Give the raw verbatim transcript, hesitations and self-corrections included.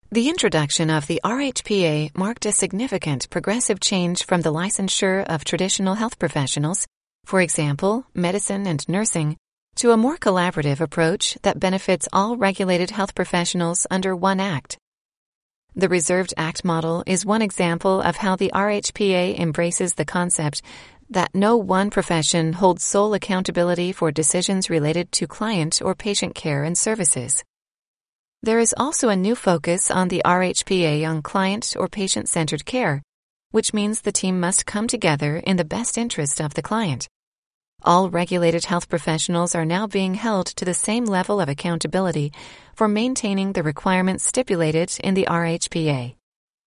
The introduction of the R H P A marked a significant progressive change from the licensure of traditional health professionals, for example, medicine and nursing, to a more collaborative approach that benefits all regulated health professionals under one act. The Reserved Act model is one example of how the R H P A embraces the concept that no one profession holds sole accountability for decisions related to client or patient care and services. There is also a new focus on the R H P A on client or patient-centered care, which means the team must come together in the best interest of the client. All regulated health professionals are now being held to the same level of accountability for maintaining the requirements stipulated in the R H P A.